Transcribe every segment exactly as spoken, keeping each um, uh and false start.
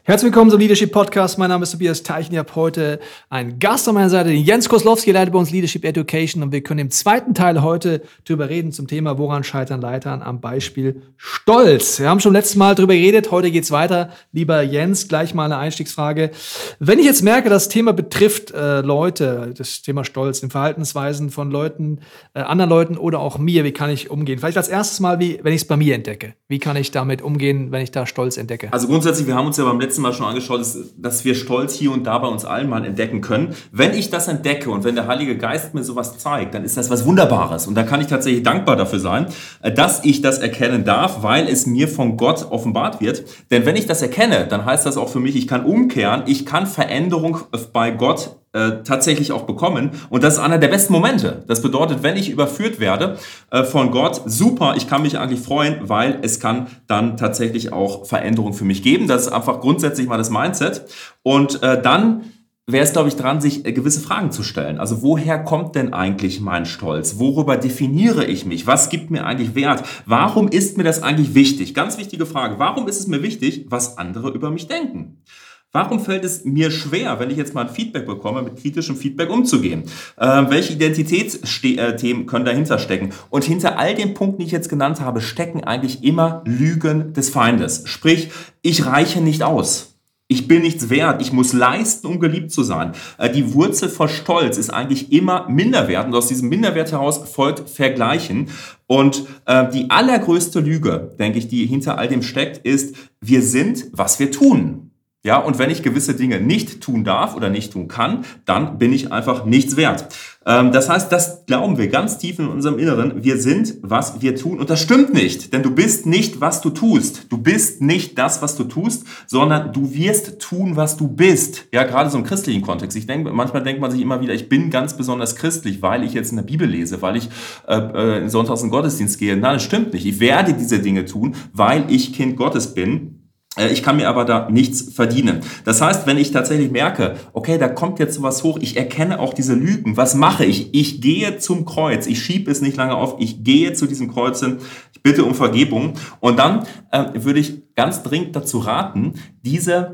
Herzlich willkommen zum Leadership Podcast. Mein Name ist Tobias Teichen. Ich habe heute einen Gast an meiner Seite, den Jens Koslowski, leitet bei uns Leadership Education. Und wir können im zweiten Teil heute darüber reden zum Thema, woran scheitern Leitern, am Beispiel Stolz. Wir haben schon letztes Mal darüber geredet. Heute geht's weiter. Lieber Jens, gleich mal eine Einstiegsfrage. Wenn ich jetzt merke, das Thema betrifft äh, Leute, das Thema Stolz, den Verhaltensweisen von Leuten, äh, anderen Leuten oder auch mir, wie kann ich umgehen? Vielleicht als erstes mal, wie, wenn ich es bei mir entdecke. Wie kann ich damit umgehen, wenn ich da Stolz entdecke? Also grundsätzlich, wir haben uns ja beim letzten Mal schon angeschaut, dass wir Stolz hier und da bei uns allen mal entdecken können. Wenn ich das entdecke und wenn der Heilige Geist mir sowas zeigt, dann ist das was Wunderbares. Und da kann ich tatsächlich dankbar dafür sein, dass ich das erkennen darf, weil es mir von Gott offenbart wird. Denn wenn ich das erkenne, dann heißt das auch für mich, ich kann umkehren, ich kann Veränderung bei Gott Äh, tatsächlich auch bekommen. Und das ist einer der besten Momente. Das bedeutet, wenn ich überführt werde äh, von Gott, super, ich kann mich eigentlich freuen, weil es kann dann tatsächlich auch Veränderung für mich geben. Das ist einfach grundsätzlich mal das Mindset. Und äh, dann wäre es, glaube ich, dran, sich äh, gewisse Fragen zu stellen. Also woher kommt denn eigentlich mein Stolz? Worüber definiere ich mich? Was gibt mir eigentlich Wert? Warum ist mir das eigentlich wichtig? Ganz wichtige Frage. Warum ist es mir wichtig, was andere über mich denken? Warum fällt es mir schwer, wenn ich jetzt mal ein Feedback bekomme, mit kritischem Feedback umzugehen? Äh, welche Identitätsthemen können dahinter stecken? Und hinter all den Punkten, die ich jetzt genannt habe, stecken eigentlich immer Lügen des Feindes. Sprich, ich reiche nicht aus. Ich bin nichts wert. Ich muss leisten, um geliebt zu sein. Äh, die Wurzel vor Stolz ist eigentlich immer Minderwert. Und aus diesem Minderwert heraus folgt Vergleichen. Und äh, die allergrößte Lüge, denke ich, die hinter all dem steckt, ist, wir sind, was wir tun. Ja, und wenn ich gewisse Dinge nicht tun darf oder nicht tun kann, dann bin ich einfach nichts wert. Ähm, das heißt, das glauben wir ganz tief in unserem Inneren. Wir sind, was wir tun. Und das stimmt nicht, denn du bist nicht, was du tust. Du bist nicht das, was du tust, sondern du wirst tun, was du bist. Ja, gerade so im christlichen Kontext. Ich denke, manchmal denkt man sich immer wieder, ich bin ganz besonders christlich, weil ich jetzt in der Bibel lese, weil ich äh, sonntags in den Gottesdienst gehe. Nein, das stimmt nicht. Ich werde diese Dinge tun, weil ich Kind Gottes bin. Ich kann mir aber da nichts verdienen. Das heißt, wenn ich tatsächlich merke, okay, da kommt jetzt sowas hoch, ich erkenne auch diese Lügen. Was mache ich? Ich gehe zum Kreuz. Ich schiebe es nicht lange auf. Ich gehe zu diesem Kreuz hin. Ich bitte um Vergebung. Und dann äh, würde ich ganz dringend dazu raten, diese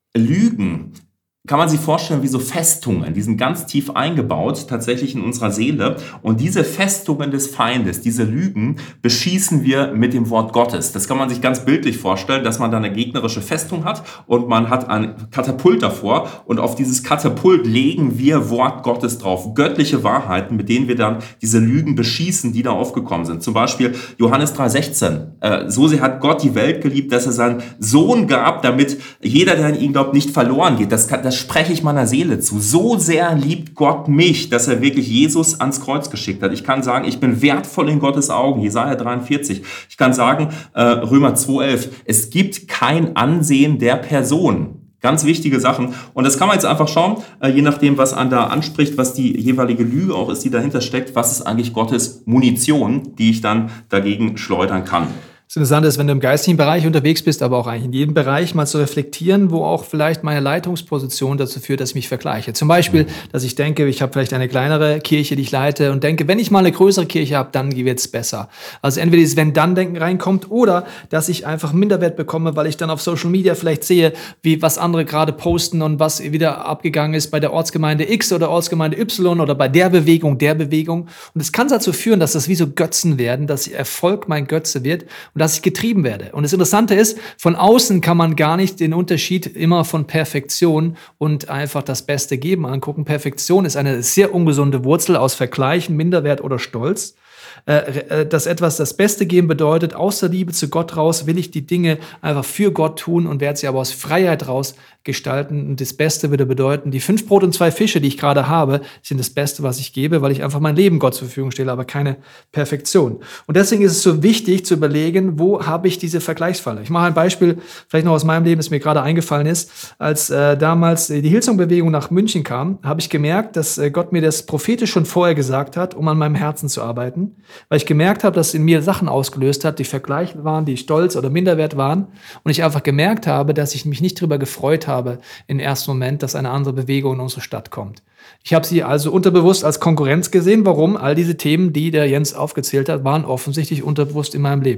Lügen, kann man sich vorstellen wie so Festungen, die sind ganz tief eingebaut, tatsächlich in unserer Seele. Und diese Festungen des Feindes, diese Lügen, beschießen wir mit dem Wort Gottes. Das kann man sich ganz bildlich vorstellen, dass man da eine gegnerische Festung hat und man hat ein Katapult davor und auf dieses Katapult legen wir Wort Gottes drauf. Göttliche Wahrheiten, mit denen wir dann diese Lügen beschießen, die da aufgekommen sind. Zum Beispiel Johannes drei sechzehn. Äh, so sehr hat Gott die Welt geliebt, dass er seinen Sohn gab, damit jeder, der an ihn glaubt, nicht verloren geht. Das kann, das Das spreche ich meiner Seele zu. So sehr liebt Gott mich, dass er wirklich Jesus ans Kreuz geschickt hat. Ich kann sagen, ich bin wertvoll in Gottes Augen. Jesaja dreiundvierzig. Ich kann sagen, äh, Römer zwei elf. Es gibt kein Ansehen der Person. Ganz wichtige Sachen. Und das kann man jetzt einfach schauen, äh, je nachdem, was an da anspricht, was die jeweilige Lüge auch ist, die dahinter steckt. Was ist eigentlich Gottes Munition, die ich dann dagegen schleudern kann? Das Interessante ist, wenn du im geistigen Bereich unterwegs bist, aber auch eigentlich in jedem Bereich mal zu reflektieren, wo auch vielleicht meine Leitungsposition dazu führt, dass ich mich vergleiche. Zum Beispiel, dass ich denke, ich habe vielleicht eine kleinere Kirche, die ich leite und denke, wenn ich mal eine größere Kirche habe, dann wird es besser. Also entweder dieses Wenn-Dann-Denken reinkommt oder dass ich einfach Minderwert bekomme, weil ich dann auf Social Media vielleicht sehe, wie was andere gerade posten und was wieder abgegangen ist bei der Ortsgemeinde X oder Ortsgemeinde Y oder bei der Bewegung, der Bewegung. Und es kann dazu führen, dass das wie so Götzen werden, dass Erfolg mein Götze wird und dass ich getrieben werde. Und das Interessante ist, von außen kann man gar nicht den Unterschied immer von Perfektion und einfach das Beste geben angucken. Perfektion ist eine sehr ungesunde Wurzel aus Vergleichen, Minderwert oder Stolz. Dass etwas das Beste geben bedeutet, aus der Liebe zu Gott raus will ich die Dinge einfach für Gott tun und werde sie aber aus Freiheit raus gestalten. Und das Beste würde bedeuten, die fünf Brot und zwei Fische, die ich gerade habe, sind das Beste, was ich gebe, weil ich einfach mein Leben Gott zur Verfügung stelle, aber keine Perfektion. Und deswegen ist es so wichtig zu überlegen, wo habe ich diese Vergleichsfalle? Ich mache ein Beispiel, vielleicht noch aus meinem Leben, das mir gerade eingefallen ist. Als äh, damals die Hillsong-Bewegung nach München kam, habe ich gemerkt, dass äh, Gott mir das prophetisch schon vorher gesagt hat, um an meinem Herzen zu arbeiten. Weil ich gemerkt habe, dass in mir Sachen ausgelöst hat, die vergleichend waren, die Stolz oder Minderwert waren. Und ich einfach gemerkt habe, dass ich mich nicht darüber gefreut habe im ersten Moment, dass eine andere Bewegung in unsere Stadt kommt. Ich habe sie also unterbewusst als Konkurrenz gesehen. Warum? All diese Themen, die der Jens aufgezählt hat, waren offensichtlich unterbewusst in meinem Leben.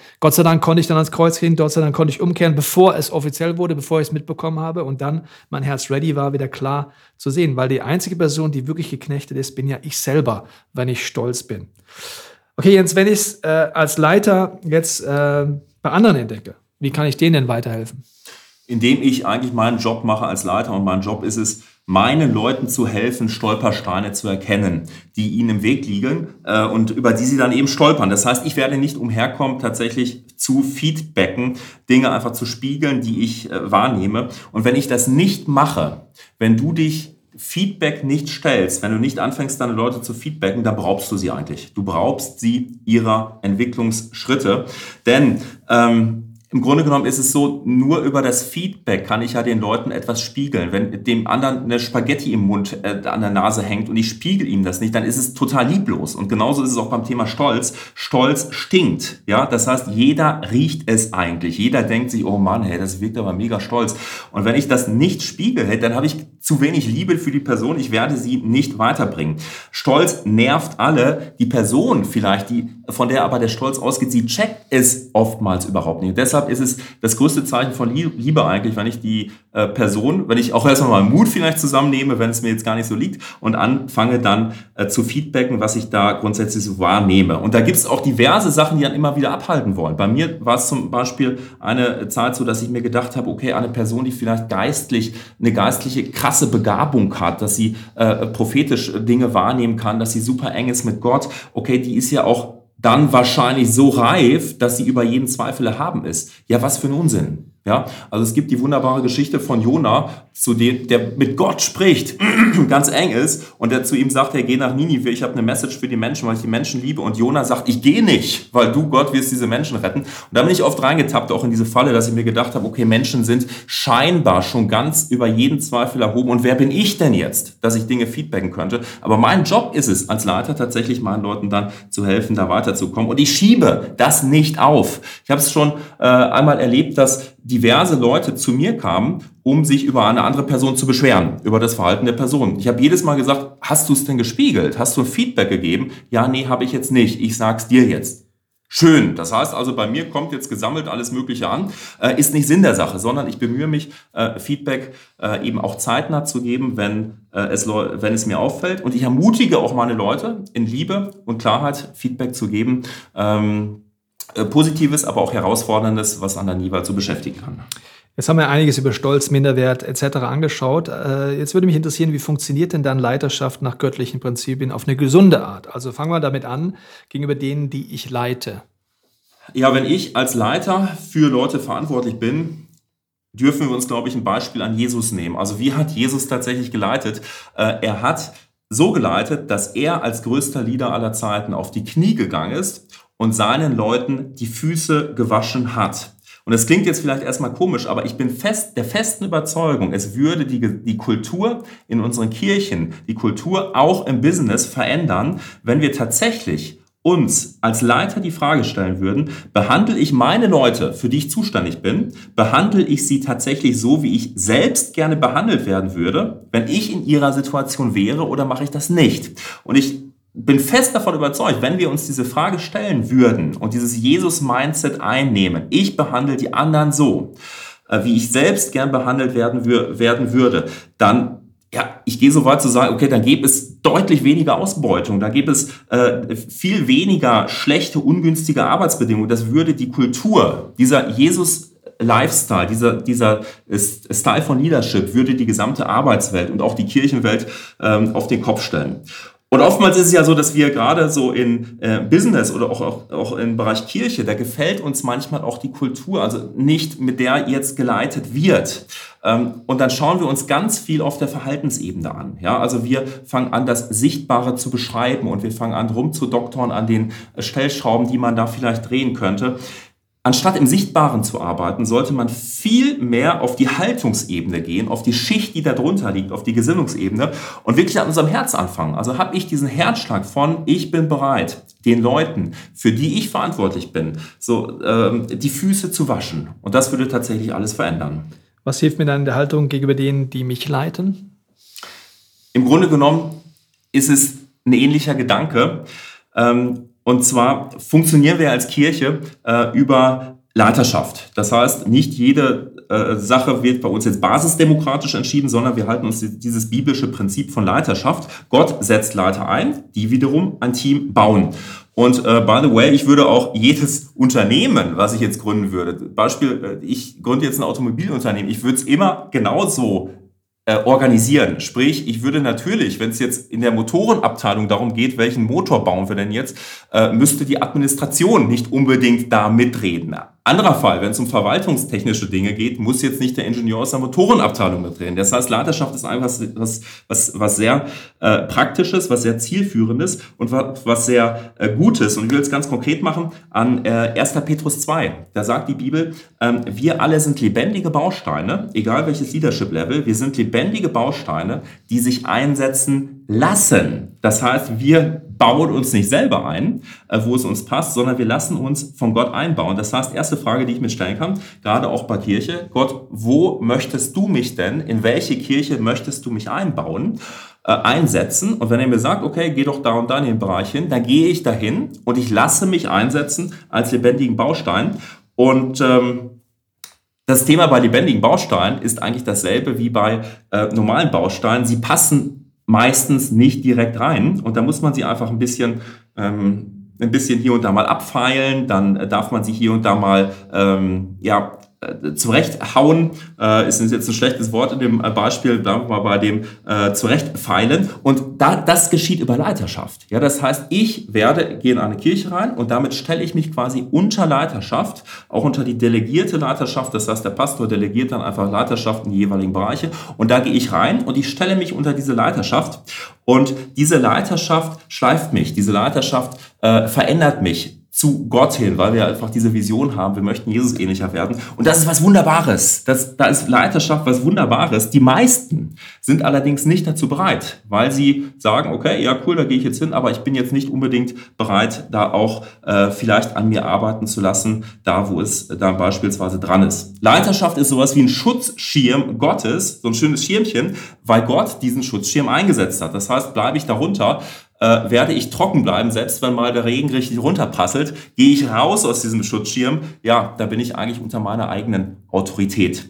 Gott sei Dank konnte ich dann ans Kreuz gehen, Gott sei Dank konnte ich umkehren, bevor es offiziell wurde, bevor ich es mitbekommen habe und dann mein Herz ready war, wieder klar zu sehen, weil die einzige Person, die wirklich geknechtet ist, bin ja ich selber, wenn ich stolz bin. Okay, Jens, wenn ich es äh, als Leiter jetzt äh, bei anderen entdecke, wie kann ich denen denn weiterhelfen? Indem ich eigentlich meinen Job mache als Leiter und mein Job ist es, meinen Leuten zu helfen, Stolpersteine zu erkennen, die ihnen im Weg liegen äh, und über die sie dann eben stolpern. Das heißt, ich werde nicht umherkommen, tatsächlich zu feedbacken, Dinge einfach zu spiegeln, die ich äh, wahrnehme. Und wenn ich das nicht mache, wenn du dich Feedback nicht stellst, wenn du nicht anfängst, deine Leute zu feedbacken, dann beraubst du sie eigentlich. Du beraubst sie ihrer Entwicklungsschritte. Denn ähm, im Grunde genommen ist es so, nur über das Feedback kann ich ja den Leuten etwas spiegeln. Wenn dem anderen eine Spaghetti im Mund äh, an der Nase hängt und ich spiegel ihm das nicht, dann ist es total lieblos. Und genauso ist es auch beim Thema Stolz. Stolz stinkt. Ja, das heißt, jeder riecht es eigentlich. Jeder denkt sich, oh Mann, hey, das wirkt aber mega stolz. Und wenn ich das nicht spiegel, dann habe ich zu wenig Liebe für die Person. Ich werde sie nicht weiterbringen. Stolz nervt alle. Die Person vielleicht, die von der aber der Stolz ausgeht, sie checkt es oftmals überhaupt nicht. Und deshalb ist es das größte Zeichen von Liebe eigentlich, wenn ich die äh, Person, wenn ich auch erstmal mal Mut vielleicht zusammennehme, wenn es mir jetzt gar nicht so liegt und anfange dann äh, zu feedbacken, was ich da grundsätzlich so wahrnehme. Und da gibt es auch diverse Sachen, die dann immer wieder abhalten wollen. Bei mir war es zum Beispiel eine Zeit so, dass ich mir gedacht habe, okay, eine Person, die vielleicht geistlich, eine geistliche krasse Begabung hat, dass sie äh, prophetisch Dinge wahrnehmen kann, dass sie super eng ist mit Gott, okay, die ist ja auch dann wahrscheinlich so reif, dass sie über jeden Zweifel erhaben ist. Ja, was für ein Unsinn. Ja, also es gibt die wunderbare Geschichte von Jona, zu dem, der mit Gott spricht, ganz eng ist und der zu ihm sagt, hey, geh nach Ninive, ich habe eine Message für die Menschen, weil ich die Menschen liebe. Und Jona sagt, ich gehe nicht, weil du, Gott, wirst diese Menschen retten. Und da bin ich oft reingetappt, auch in diese Falle, dass ich mir gedacht habe, okay, Menschen sind scheinbar schon ganz über jeden Zweifel erhoben. Und wer bin ich denn jetzt, dass ich Dinge feedbacken könnte? Aber mein Job ist es, als Leiter tatsächlich meinen Leuten dann zu helfen, da weiterzukommen. Und ich schiebe das nicht auf. Ich habe es schon äh, einmal erlebt, dass diverse Leute zu mir kamen, um sich über eine andere Person zu beschweren, über das Verhalten der Person. Ich habe jedes Mal gesagt, hast du es denn gespiegelt? Hast du ein Feedback gegeben? Ja, nee, habe ich jetzt nicht. Ich sag's dir jetzt. Schön. Das heißt also, bei mir kommt jetzt gesammelt alles Mögliche an. Äh, ist nicht Sinn der Sache, sondern ich bemühe mich, äh, Feedback äh, eben auch zeitnah zu geben, wenn, äh, es, wenn es mir auffällt. Und ich ermutige auch meine Leute, in Liebe und Klarheit Feedback zu geben. Ähm, Positives, aber auch Herausforderndes, was anderen jeweils zu beschäftigen kann. Jetzt haben wir einiges über Stolz, Minderwert et cetera angeschaut. Jetzt würde mich interessieren, wie funktioniert denn dann Leiterschaft nach göttlichen Prinzipien auf eine gesunde Art? Also fangen wir damit an, gegenüber denen, die ich leite. Ja, wenn ich als Leiter für Leute verantwortlich bin, dürfen wir uns, glaube ich, ein Beispiel an Jesus nehmen. Also wie hat Jesus tatsächlich geleitet? Er hat so geleitet, dass er als größter Leader aller Zeiten auf die Knie gegangen ist und seinen Leuten die Füße gewaschen hat. Und das klingt jetzt vielleicht erstmal komisch, aber ich bin fest der festen Überzeugung, es würde die, die Kultur in unseren Kirchen, die Kultur auch im Business verändern, wenn wir tatsächlich uns als Leiter die Frage stellen würden, behandle ich meine Leute, für die ich zuständig bin, behandle ich sie tatsächlich so, wie ich selbst gerne behandelt werden würde, wenn ich in ihrer Situation wäre, oder mache ich das nicht? Und ich bin fest davon überzeugt, wenn wir uns diese Frage stellen würden und dieses Jesus-Mindset einnehmen, ich behandle die anderen so, wie ich selbst gern behandelt werden, werden würde, dann, ja, ich gehe so weit zu sagen, okay, dann gäbe es deutlich weniger Ausbeutung, da gäbe es äh, viel weniger schlechte, ungünstige Arbeitsbedingungen. Das würde die Kultur, dieser Jesus Lifestyle, dieser, dieser Style von Leadership würde die gesamte Arbeitswelt und auch die Kirchenwelt ähm, auf den Kopf stellen. Und oftmals ist es ja so, dass wir gerade so in äh, Business oder auch, auch, auch im Bereich Kirche, da gefällt uns manchmal auch die Kultur, also nicht mit der jetzt geleitet wird. Ähm, und dann schauen wir uns ganz viel auf der Verhaltensebene an. Ja, also wir fangen an, das Sichtbare zu beschreiben und wir fangen an, rumzudoktern an den Stellschrauben, die man da vielleicht drehen könnte. Anstatt im Sichtbaren zu arbeiten, sollte man viel mehr auf die Haltungsebene gehen, auf die Schicht, die da drunter liegt, auf die Gesinnungsebene und wirklich an unserem Herz anfangen. Also habe ich diesen Herzschlag von, ich bin bereit, den Leuten, für die ich verantwortlich bin, so ähm, die Füße zu waschen. Und das würde tatsächlich alles verändern. Was hilft mir dann in der Haltung gegenüber denen, die mich leiten? Im Grunde genommen ist es ein ähnlicher Gedanke. Ähm, und zwar funktionieren wir als Kirche äh, über Leiterschaft. Das heißt, nicht jede äh, Sache wird bei uns jetzt basisdemokratisch entschieden, sondern wir halten uns dieses biblische Prinzip von Leiterschaft. Gott setzt Leiter ein, die wiederum ein Team bauen. Und äh, by the way, ich würde auch jedes Unternehmen, was ich jetzt gründen würde, Beispiel, äh, ich gründe jetzt ein Automobilunternehmen, ich würde es immer genauso äh, organisieren. Sprich, ich würde natürlich, wenn es jetzt in der Motorenabteilung darum geht, welchen Motor bauen wir denn jetzt, äh, müsste die Administration nicht unbedingt da mitreden. Anderer Fall, wenn es um verwaltungstechnische Dinge geht, muss jetzt nicht der Ingenieur aus der Motorenabteilung mitreden. Das heißt, Leiterschaft ist einfach was, was, was sehr äh, Praktisches, was sehr Zielführendes und was, was sehr äh, Gutes. Und ich will es ganz konkret machen an äh, erster Petrus zwei. Da sagt die Bibel, ähm, wir alle sind lebendige Bausteine, egal welches Leadership-Level, wir sind lebendige Bausteine, die sich einsetzen lassen. Das heißt, wir bauen uns nicht selber ein, wo es uns passt, sondern wir lassen uns von Gott einbauen. Das heißt, erste Frage, die ich mir stellen kann, gerade auch bei Kirche, Gott, wo möchtest du mich denn, in welche Kirche möchtest du mich einbauen, äh, einsetzen? Und wenn er mir sagt, okay, geh doch da und da in den Bereich hin, dann gehe ich dahin und ich lasse mich einsetzen als lebendigen Baustein. Und ähm, das Thema bei lebendigen Bausteinen ist eigentlich dasselbe wie bei äh, normalen Bausteinen. Sie passen meistens nicht direkt rein und da muss man sie einfach ein bisschen, ähm, ein bisschen hier und da mal abfeilen, dann darf man sie hier und da mal ähm, ja, äh, zurechthauen, äh, ist jetzt ein schlechtes Wort in dem Beispiel, bleiben wir mal bei dem äh, zurechtfeilen und da, das geschieht über Leiterschaft. Ja, das heißt, ich werde, gehe in eine Kirche rein und damit stelle ich mich quasi unter Leiterschaft, auch unter die delegierte Leiterschaft, das heißt, der Pastor delegiert dann einfach Leiterschaft in die jeweiligen Bereiche und da gehe ich rein und ich stelle mich unter diese Leiterschaft und diese Leiterschaft schleift mich, diese Leiterschaft äh, verändert mich zu Gott hin, weil wir einfach diese Vision haben, wir möchten Jesus ähnlicher werden. Und das ist was Wunderbares. Das, da ist Leiterschaft was Wunderbares. Die meisten sind allerdings nicht dazu bereit, weil sie sagen, okay, ja cool, da gehe ich jetzt hin, aber ich bin jetzt nicht unbedingt bereit, da auch äh, vielleicht an mir arbeiten zu lassen, da wo es da beispielsweise dran ist. Leiterschaft ist sowas wie ein Schutzschirm Gottes, so ein schönes Schirmchen, weil Gott diesen Schutzschirm eingesetzt hat. Das heißt, bleibe ich darunter, Äh, werde ich trocken bleiben, selbst wenn mal der Regen richtig runterprasselt, gehe ich raus aus diesem Schutzschirm, ja, da bin ich eigentlich unter meiner eigenen Autorität.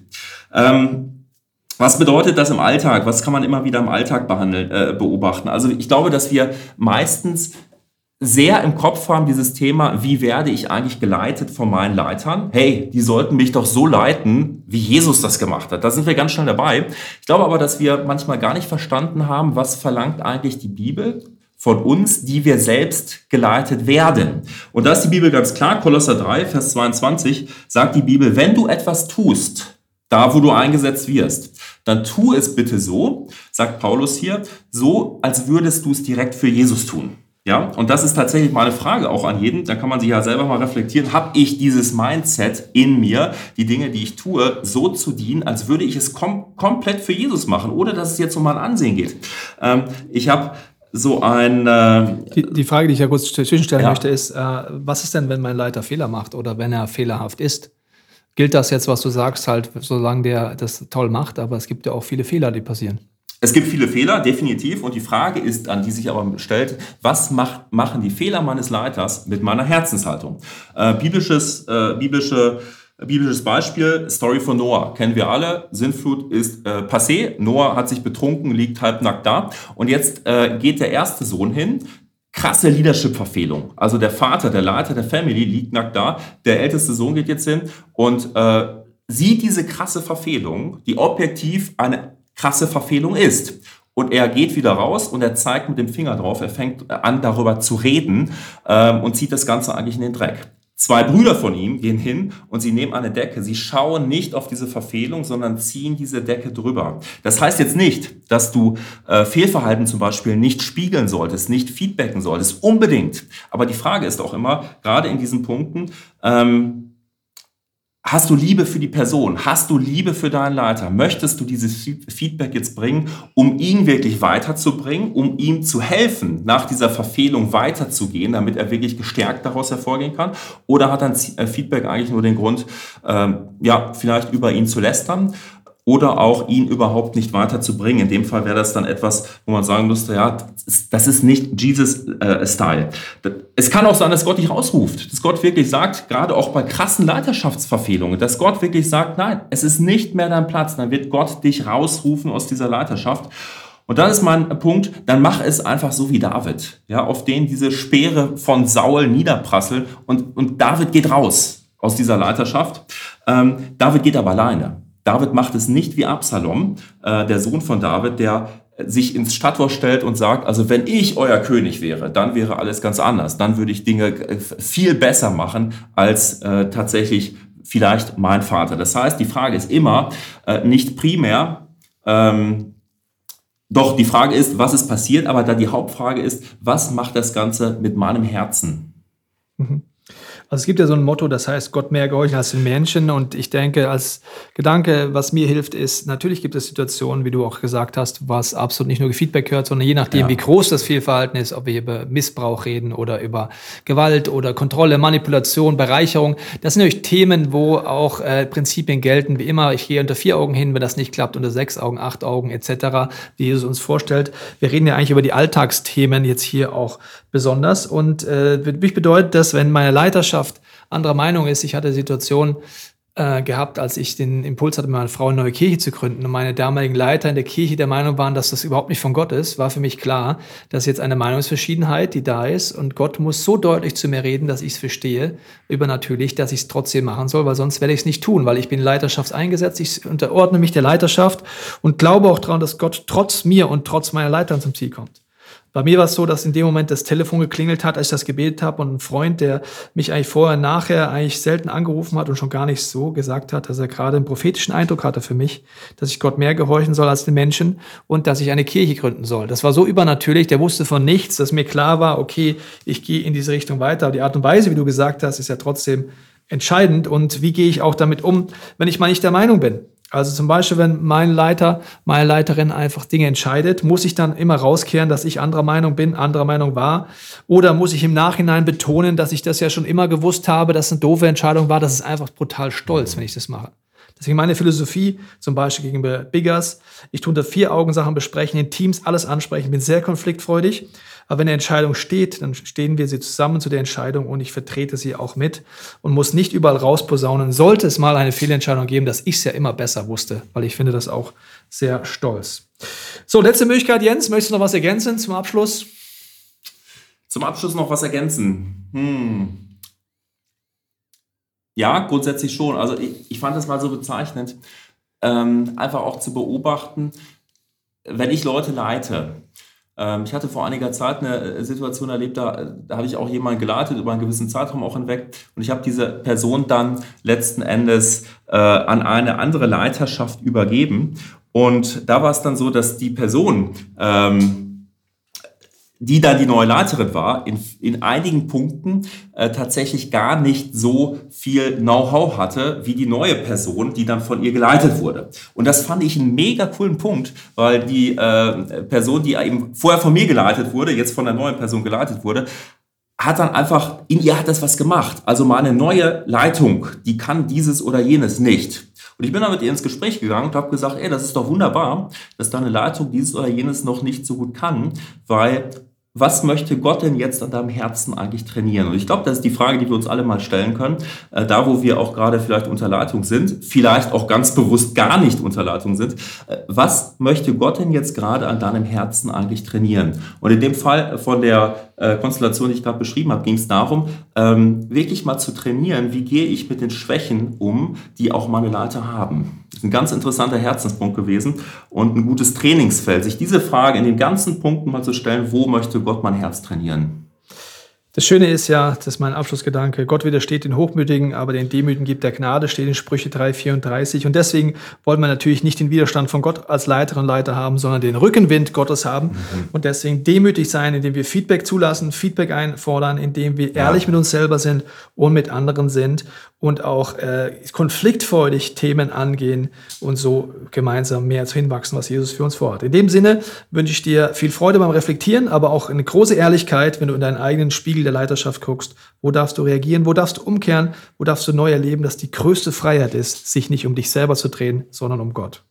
Ähm, was bedeutet das im Alltag? Was kann man immer wieder im Alltag behandeln, äh, beobachten? Also ich glaube, dass wir meistens sehr im Kopf haben dieses Thema, wie werde ich eigentlich geleitet von meinen Leitern? Hey, die sollten mich doch so leiten, wie Jesus das gemacht hat. Da sind wir ganz schnell dabei. Ich glaube aber, dass wir manchmal gar nicht verstanden haben, was verlangt eigentlich die Bibel von uns, die wir selbst geleitet werden. Und da ist die Bibel ganz klar, Kolosser drei, Vers zweiundzwanzig, sagt die Bibel, wenn du etwas tust, da wo du eingesetzt wirst, dann tu es bitte so, sagt Paulus hier, so als würdest du es direkt für Jesus tun. Ja, und das ist tatsächlich mal eine Frage auch an jeden, da kann man sich ja selber mal reflektieren, habe ich dieses Mindset in mir, die Dinge, die ich tue, so zu dienen, als würde ich es kom- komplett für Jesus machen, ohne dass es jetzt um mein Ansehen geht. Ähm, ich habe so ein... Äh, die, die Frage, die ich ja kurz zwischenstellen ja. möchte, ist, äh, was ist denn, wenn mein Leiter Fehler macht oder wenn er fehlerhaft ist? Gilt das jetzt, was du sagst, halt, solange der das toll macht, aber es gibt ja auch viele Fehler, die passieren. Es gibt viele Fehler, definitiv. Und die Frage ist, an die sich aber stellt, was macht, machen die Fehler meines Leiters mit meiner Herzenshaltung? Äh, biblisches, äh, biblische... Biblisches Beispiel, Story von Noah, kennen wir alle, Sintflut ist äh, passé, Noah hat sich betrunken, liegt halbnackt da und jetzt äh, geht der erste Sohn hin, krasse Leadership-Verfehlung, also der Vater, der Leiter der Family liegt nackt da, der älteste Sohn geht jetzt hin und äh, sieht diese krasse Verfehlung, die objektiv eine krasse Verfehlung ist. Und er geht wieder raus und er zeigt mit dem Finger drauf, er fängt an darüber zu reden ähm, und zieht das Ganze eigentlich in den Dreck. Zwei Brüder von ihm gehen hin und sie nehmen eine Decke. Sie schauen nicht auf diese Verfehlung, sondern ziehen diese Decke drüber. Das heißt jetzt nicht, dass du äh, Fehlverhalten zum Beispiel nicht spiegeln solltest, nicht feedbacken solltest, unbedingt. Aber die Frage ist auch immer, gerade in diesen Punkten, ähm, hast du Liebe für die Person? Hast du Liebe für deinen Leiter? Möchtest du dieses Feedback jetzt bringen, um ihn wirklich weiterzubringen, um ihm zu helfen, nach dieser Verfehlung weiterzugehen, damit er wirklich gestärkt daraus hervorgehen kann? Oder hat dein Feedback eigentlich nur den Grund, ähm, ja, vielleicht über ihn zu lästern? oder auch ihn überhaupt nicht weiterzubringen. In dem Fall wäre das dann etwas, wo man sagen müsste, ja, das ist, das ist nicht Jesus-Style. Äh, es kann auch sein, dass Gott dich rausruft, dass Gott wirklich sagt, gerade auch bei krassen Leiterschaftsverfehlungen, dass Gott wirklich sagt, nein, es ist nicht mehr dein Platz, dann wird Gott dich rausrufen aus dieser Leiterschaft. Und dann ist mein Punkt, dann mach es einfach so wie David, ja, auf den diese Speere von Saul niederprasseln und, und David geht raus aus dieser Leiterschaft. Ähm, David geht aber alleine. David macht es nicht wie Absalom, äh, der Sohn von David, der sich ins Stadttor stellt und sagt, also wenn ich euer König wäre, dann wäre alles ganz anders. Dann würde ich Dinge viel besser machen als äh, tatsächlich vielleicht mein Vater. Das heißt, die Frage ist immer äh, nicht primär, ähm, doch die Frage ist, was ist passiert, aber da die Hauptfrage ist, was macht das Ganze mit meinem Herzen? Mhm. Also es gibt ja so ein Motto, das heißt, Gott mehr gehorchen als den Menschen. Und ich denke, als Gedanke, was mir hilft, ist, natürlich gibt es Situationen, wie du auch gesagt hast, was absolut nicht nur Feedback hört, sondern je nachdem, ja. wie groß das Fehlverhalten ist, ob wir über Missbrauch reden oder über Gewalt oder Kontrolle, Manipulation, Bereicherung. Das sind natürlich Themen, wo auch äh, Prinzipien gelten, wie immer. Ich gehe unter vier Augen hin, wenn das nicht klappt, unter sechs Augen, acht Augen et cetera, wie Jesus uns vorstellt. Wir reden ja eigentlich über die Alltagsthemen jetzt hier auch besonders. Und äh, für mich bedeutet das, wenn meine Leiterschaft anderer Meinung ist. Ich hatte eine Situation äh, gehabt, als ich den Impuls hatte, mit meiner Frau eine neue Kirche zu gründen und meine damaligen Leiter in der Kirche der Meinung waren, dass das überhaupt nicht von Gott ist, war für mich klar, dass jetzt eine Meinungsverschiedenheit, die da ist und Gott muss so deutlich zu mir reden, dass ich es verstehe, übernatürlich, dass ich es trotzdem machen soll, weil sonst werde ich es nicht tun, weil ich bin Leiterschaft eingesetzt, ich unterordne mich der Leiterschaft und glaube auch daran, dass Gott trotz mir und trotz meiner Leitern zum Ziel kommt. Bei mir war es so, dass in dem Moment das Telefon geklingelt hat, als ich das gebetet habe und ein Freund, der mich eigentlich vorher, nachher eigentlich selten angerufen hat und schon gar nicht so gesagt hat, dass er gerade einen prophetischen Eindruck hatte für mich, dass ich Gott mehr gehorchen soll als den Menschen und dass ich eine Kirche gründen soll. Das war so übernatürlich, der wusste von nichts, dass mir klar war, okay, ich gehe in diese Richtung weiter. Aber die Art und Weise, wie du gesagt hast, ist ja trotzdem entscheidend. Und wie gehe ich auch damit um, wenn ich mal nicht der Meinung bin? Also zum Beispiel, wenn mein Leiter, meine Leiterin einfach Dinge entscheidet, muss ich dann immer rauskehren, dass ich anderer Meinung bin, anderer Meinung war? Oder muss ich im Nachhinein betonen, dass ich das ja schon immer gewusst habe, dass es eine doofe Entscheidung war? Das ist einfach brutal stolz, wenn ich das mache. Deswegen meine Philosophie, zum Beispiel gegenüber Biggers, ich tue unter vier Augen Sachen besprechen, in Teams alles ansprechen, bin sehr konfliktfreudig. Aber wenn eine Entscheidung steht, dann stehen wir sie zusammen zu der Entscheidung und ich vertrete sie auch mit und muss nicht überall rausposaunen. Sollte es mal eine Fehlentscheidung geben, dass ich es ja immer besser wusste, weil ich finde das auch sehr stolz. So, letzte Möglichkeit, Jens, möchtest du noch was ergänzen zum Abschluss? Zum Abschluss noch was ergänzen. Hm. Ja, grundsätzlich schon. Also ich, ich fand das mal so bezeichnend, ähm, einfach auch zu beobachten, wenn ich Leute leite. Ähm, ich hatte vor einiger Zeit eine Situation erlebt, da, da habe ich auch jemanden geleitet, über einen gewissen Zeitraum auch hinweg. Und ich habe diese Person dann letzten Endes äh, an eine andere Leiterschaft übergeben. Und da war es dann so, dass die Person, ähm, die dann die neue Leiterin war, in, in einigen Punkten äh, tatsächlich gar nicht so viel Know-how hatte, wie die neue Person, die dann von ihr geleitet wurde. Und das fand ich einen mega coolen Punkt, weil die äh, Person, die eben vorher von mir geleitet wurde, jetzt von der neuen Person geleitet wurde, hat dann einfach, in ihr hat das was gemacht. Also meine neue Leitung, die kann dieses oder jenes nicht. Und ich bin dann mit ihr ins Gespräch gegangen und habe gesagt, ey, das ist doch wunderbar, dass deine Leitung dieses oder jenes noch nicht so gut kann, weil was möchte Gott denn jetzt an deinem Herzen eigentlich trainieren? Und ich glaube, das ist die Frage, die wir uns alle mal stellen können. Äh, da, wo wir auch gerade vielleicht unter Leitung sind, vielleicht auch ganz bewusst gar nicht unter Leitung sind. Äh, was möchte Gott denn jetzt gerade an deinem Herzen eigentlich trainieren? Und in dem Fall von der äh, Konstellation, die ich gerade beschrieben habe, ging es darum, ähm, wirklich mal zu trainieren, wie gehe ich mit den Schwächen um, die auch meine Leiter haben. Das ist ein ganz interessanter Herzenspunkt gewesen und ein gutes Trainingsfeld, sich diese Frage in den ganzen Punkten mal zu stellen, wo möchte Gott mein Herz trainieren? Das Schöne ist ja, das ist mein Abschlussgedanke, Gott widersteht den Hochmütigen, aber den Demütigen gibt er Gnade, steht in Sprüche drei vierunddreißig. Und deswegen wollen wir natürlich nicht den Widerstand von Gott als Leiterin und Leiter haben, sondern den Rückenwind Gottes haben. Mhm. Und deswegen demütig sein, indem wir Feedback zulassen, Feedback einfordern, indem wir ja. ehrlich mit uns selber sind und mit anderen sind und auch äh, konfliktfreudig Themen angehen und so gemeinsam mehr zu hinwachsen, was Jesus für uns vorhat. In dem Sinne wünsche ich dir viel Freude beim Reflektieren, aber auch eine große Ehrlichkeit, wenn du in deinen eigenen Spiegel der Leiterschaft guckst. Wo darfst du reagieren? Wo darfst du umkehren? Wo darfst du neu erleben, dass die größte Freiheit ist, sich nicht um dich selber zu drehen, sondern um Gott?